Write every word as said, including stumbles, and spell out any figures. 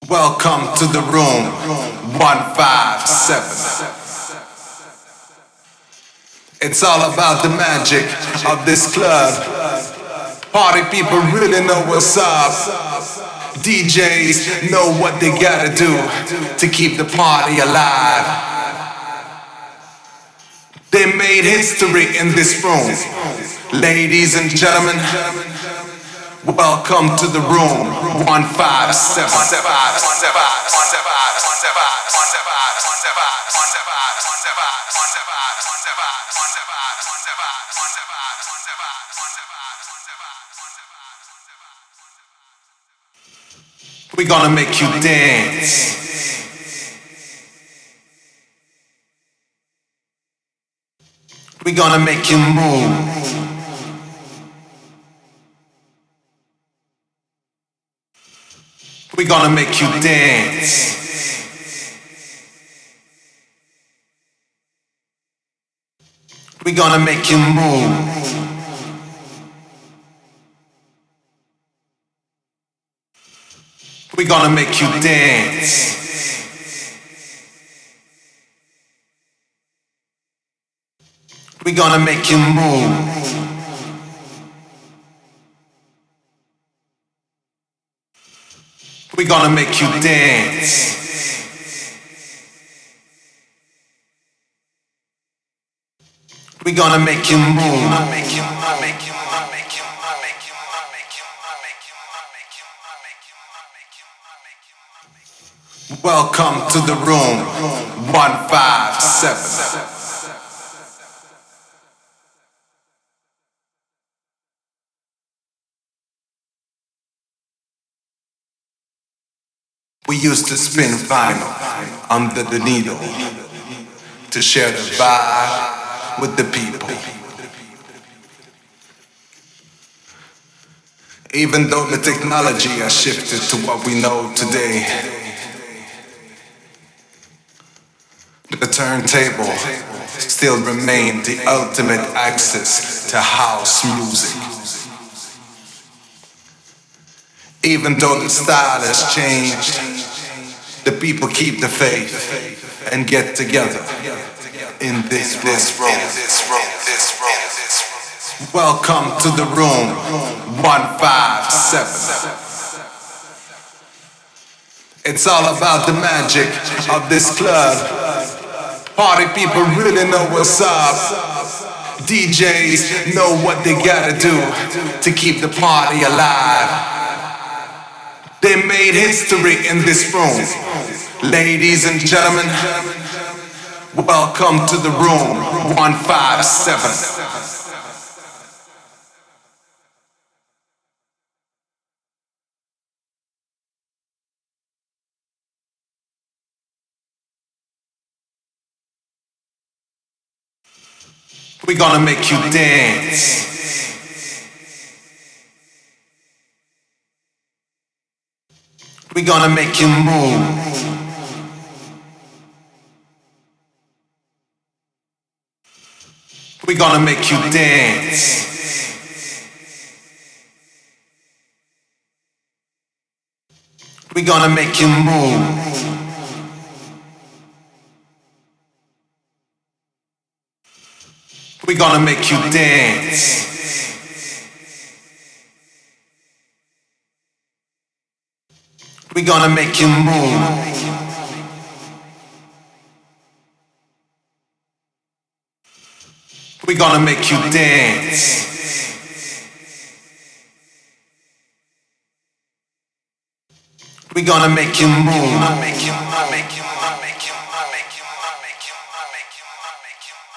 Welcome to the room one five seven. It's all about the magic of this club. Party people really know what's up. D Js know what they gotta do to keep the party alive. They made history in this room. Ladies and gentlemen, welcome to the room one five seven. We're gonna make you dance. We're gonna make you move. We're gonna make you dance. We're gonna make you move. We're gonna make you dance. We're gonna make you move. We're gonna make you dance. We're gonna make you move. Welcome to the room one five seven. We used to spin vinyl under the needle to share the vibe with the people. Even though the technology has shifted to what we know today, the turntable still remained the ultimate access to house music. Even though the style has changed, the people keep the faith and get together in this room. Welcome to the room one five seven. It's all about the magic of this club. Party people really know what's up. D Js know what they gotta do to keep the party alive. They made history in this room. Ladies and gentlemen, welcome to the room one five seven. We're gonna make you dance. We're gonna make you move. We're gonna make you dance. We're gonna make you move. We're gonna make you dance. We're gonna make you move. We're gonna make you dance. We're gonna make you move.